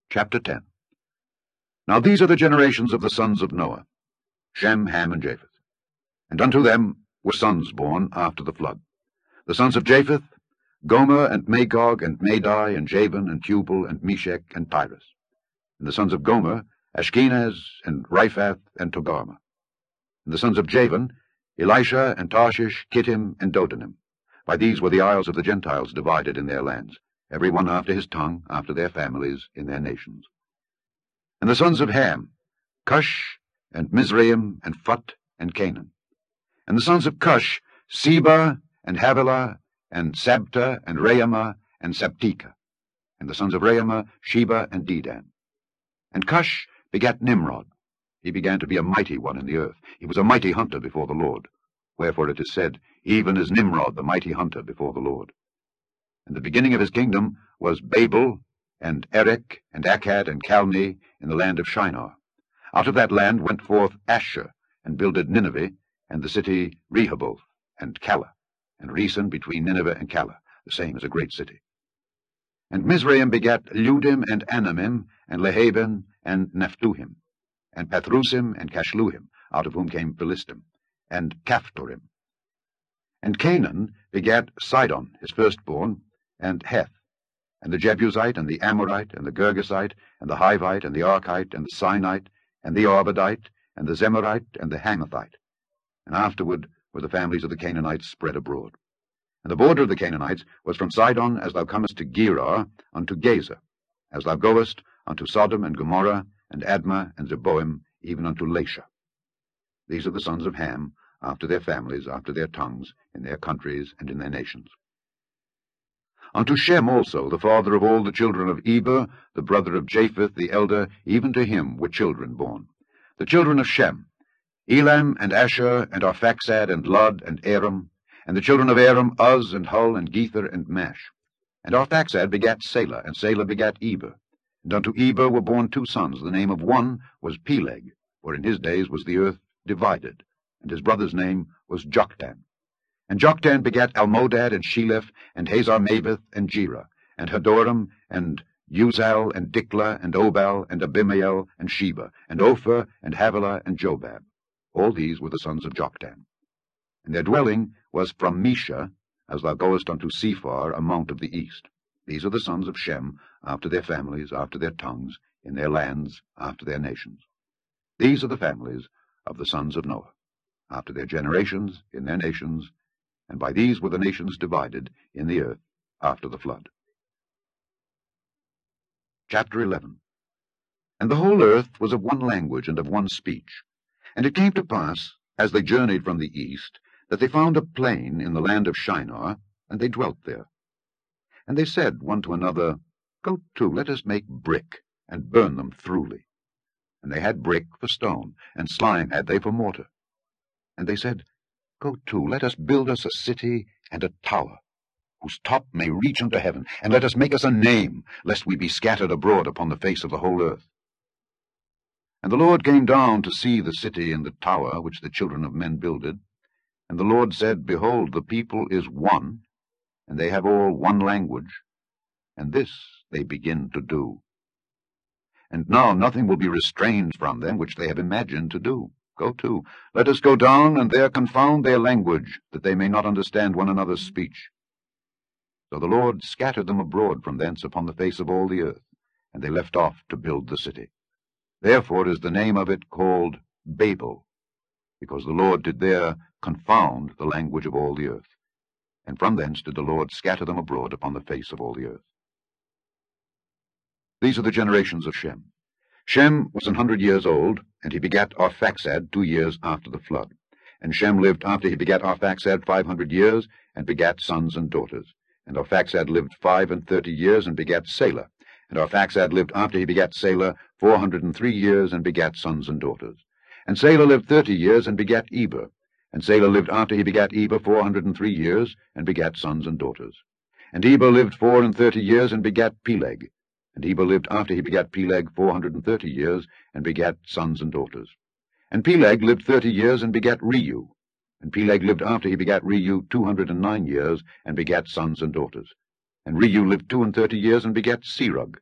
Chapter 10. Now these are the generations of the sons of Noah, Shem, Ham, and Japheth. And unto them were sons born after the flood. The sons of Japheth, Gomer, and Magog, and Madai, and Javan, and Tubal, and Meshech, and Tyrus. And the sons of Gomer, Ashkenaz, and Riphath, and Togarmah. And the sons of Javan, Elisha, and Tarshish, Kittim, and Dodanim. By these were the isles of the Gentiles divided in their lands, every one after his tongue, after their families, in their nations. And the sons of Ham, Cush, and Mizraim, and Phut, and Canaan. And the sons of Cush, Seba, and Havilah, and Sabta, and Raamah, and Sabteka. And the sons of Raamah, Sheba, and Dedan. And Cush begat Nimrod. He began to be a mighty one in the earth. He was a mighty hunter before the Lord. Wherefore it is said, even as Nimrod, the mighty hunter before the Lord. And the beginning of his kingdom was Babel, and Erech, and Akkad, and Calneh, in the land of Shinar. Out of that land went forth Asshur, and builded Nineveh, and the city Rehoboth, and Calah, and Resen between Nineveh and Calah, the same is a great city. And Mizraim begat Ludim, and Anamim, and Lehaban, and Naphtuhim, and Pathrusim, and Cashluhim, out of whom came Philistim, and Caphtorim. And Canaan begat Sidon, his firstborn, and Heth, and the Jebusite, and the Amorite, and the Girgasite, and the Hivite, and the Archite, and the Sinite, and the Arvadite, and the Zemarite, and the Hamathite. And afterward were the families of the Canaanites spread abroad. And the border of the Canaanites was from Sidon as thou comest to Gerar unto Gaza, as thou goest unto Sodom and Gomorrah, and Admah, and Zeboim, even unto Lasha. These are the sons of Ham, after their families, after their tongues, in their countries, and in their nations. Unto Shem also, the father of all the children of Eber, the brother of Japheth the elder, even to him were children born. The children of Shem, Elam, and Asher, and Arphaxad, and Lud, and Aram. And the children of Aram, Uz, and Hul, and Gether, and Mash. And Arphaxad begat Salah, and Salah begat Eber. And unto Eber were born two sons. The name of one was Peleg, for in his days was the earth divided. And his brother's name was Joktan. And Joktan begat Almodad, and Sheleph, and Hazar-Maveth, and Jerah, and Hadoram, and Uzal, and Diklah, and Obal, and Abimael, and Sheba, and Ophir, and Havilah, and Jobab. All these were the sons of Joktan. And their dwelling was from Mesha, as thou goest unto Sephar, a mount of the east. These are the sons of Shem, after their families, after their tongues, in their lands, after their nations. These are the families of the sons of Noah, after their generations, in their nations, and by these were the nations divided in the earth after the flood. Chapter 11. And the whole earth was of one language and of one speech. And it came to pass, as they journeyed from the east, that they found a plain in the land of Shinar, and they dwelt there. And they said one to another, Go to, let us make brick, and burn them throughly. And they had brick for stone, and slime had they for mortar. And they said, Go to, let us build us a city and a tower, whose top may reach unto heaven, and let us make us a name, lest we be scattered abroad upon the face of the whole earth. And the Lord came down to see the city and the tower which the children of men builded. And the Lord said, Behold, the people is one, and they have all one language, and this they begin to do. And now nothing will be restrained from them which they have imagined to do. Go to, let us go down, and there confound their language, that they may not understand one another's speech. So the Lord scattered them abroad from thence upon the face of all the earth, and they left off to build the city. Therefore is the name of it called Babel, because the Lord did there confound the language of all the earth. And from thence did the Lord scatter them abroad upon the face of all the earth. These are the generations of Shem. Shem was 100 years old, and he begat Arphaxad 2 years after the flood. And Shem lived after he begat Arphaxad 500 years, and begat sons and daughters. And Arphaxad lived 35 years, and begat Salah. And Arphaxad lived after he begat Salah 403 years, and begat sons and daughters. And Salah lived 30 years, and begat Eber. And Salah lived after he begat Eber 403 years, and begat sons and daughters. And Eber lived 34 years, and begat Peleg. And Eber lived after he begat Peleg 430 years, and begat sons and daughters. And Peleg lived 30 years, and begat Reu. And Peleg lived after he begat Reu 209 years, and begat sons and daughters. And Reu lived 32 years, and begat Serug.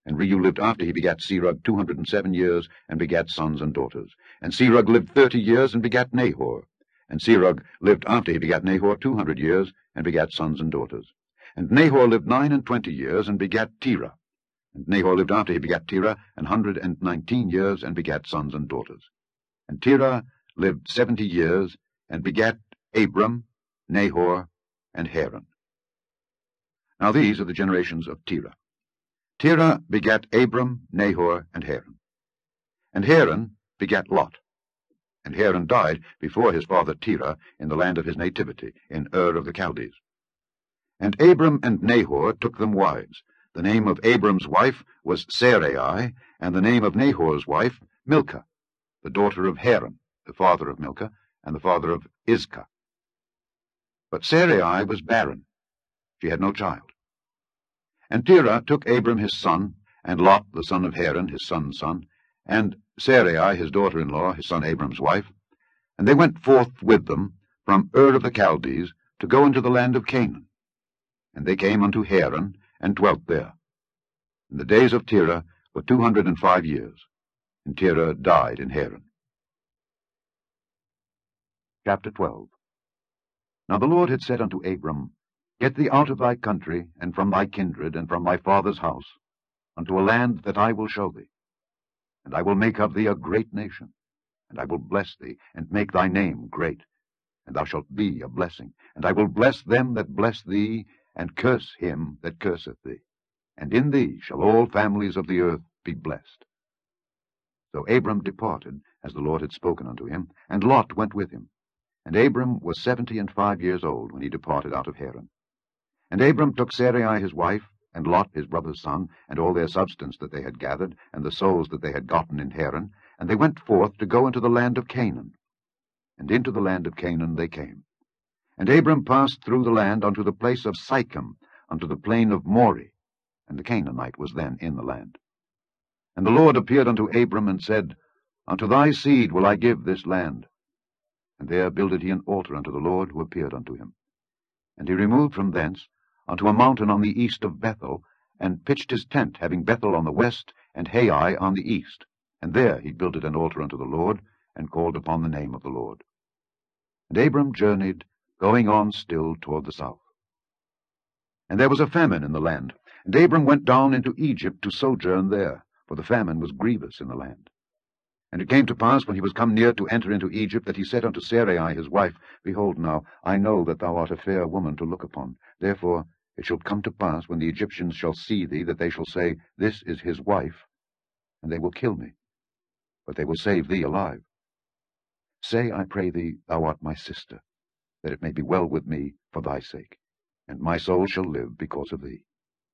And Reu lived after he begat Serug 207 years, and begat sons and daughters. And Serug lived 30 years, and begat Nahor. And Serug lived after he begat Nahor 200 years, and begat sons and daughters. And Nahor lived 29 years, and begat Terah. And Nahor lived after he begat Terah 119 years, and begat sons and daughters. And Terah lived 70 years, and begat Abram, Nahor, and Haran. Now these are the generations of Terah. Terah begat Abram, Nahor, and Haran. And Haran begat Lot. And Haran died before his father Terah in the land of his nativity, in Ur of the Chaldees. And Abram and Nahor took them wives. The name of Abram's wife was Sarai, and the name of Nahor's wife Milcah, the daughter of Haran, the father of Milcah, and the father of Iscah. But Sarai was barren. She had no child. And Terah took Abram his son, and Lot the son of Haran, his son's son, and Sarai his daughter-in-law, his son Abram's wife, and they went forth with them from Ur of the Chaldees to go into the land of Canaan. And they came unto Haran, and dwelt there. And the days of Terah were 205 years, and Terah died in Haran. Chapter 12. Now the Lord had said unto Abram, Get thee out of thy country, and from thy kindred, and from thy father's house, unto a land that I will show thee. And I will make of thee a great nation, and I will bless thee, and make thy name great, and thou shalt be a blessing. And I will bless them that bless thee, and curse him that curseth thee. And in thee shall all families of the earth be blessed. So Abram departed, as the Lord had spoken unto him, and Lot went with him. And Abram was 75 years old when he departed out of Haran. And Abram took Sarai his wife, and Lot his brother's son, and all their substance that they had gathered, and the souls that they had gotten in Haran, and they went forth to go into the land of Canaan. And into the land of Canaan they came. And Abram passed through the land unto the place of Sichem, unto the plain of Moreh, and the Canaanite was then in the land. And the Lord appeared unto Abram, and said, Unto thy seed will I give this land. And there builded he an altar unto the Lord, who appeared unto him. And he removed from thence unto a mountain on the east of Bethel, and pitched his tent, having Bethel on the west, and Hai on the east. And there he builded an altar unto the Lord, and called upon the name of the Lord. And Abram journeyed, going on still toward the south. And there was a famine in the land, and Abram went down into Egypt to sojourn there, for the famine was grievous in the land. And it came to pass, when he was come near to enter into Egypt, that he said unto Sarai his wife, Behold now, I know that thou art a fair woman to look upon. Therefore it shall come to pass, when the Egyptians shall see thee, that they shall say, This is his wife, and they will kill me, but they will save thee alive. Say, I pray thee, thou art my sister, that it may be well with me for thy sake, and my soul shall live because of thee.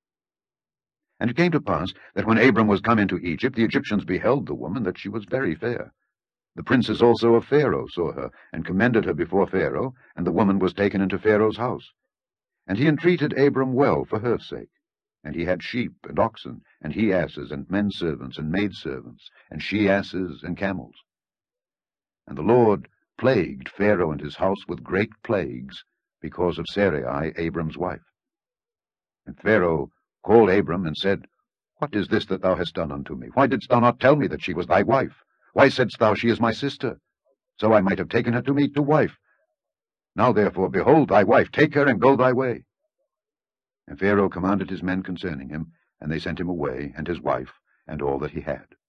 And it came to pass, that when Abram was come into Egypt, the Egyptians beheld the woman, that she was very fair. The princes also of Pharaoh saw her, and commended her before Pharaoh, and the woman was taken into Pharaoh's house. And he entreated Abram well for her sake. And he had sheep and oxen, and he-asses, and men-servants, and maidservants, and she-asses, and camels. And the Lord plagued Pharaoh and his house with great plagues, because of Sarai, Abram's wife. And Pharaoh called Abram, and said, What is this that thou hast done unto me? Why didst thou not tell me that she was thy wife? Why saidst thou, She is my sister? So I might have taken her to me to wife. Now therefore, behold thy wife, take her, and go thy way. And Pharaoh commanded his men concerning him, and they sent him away, and his wife, and all that he had.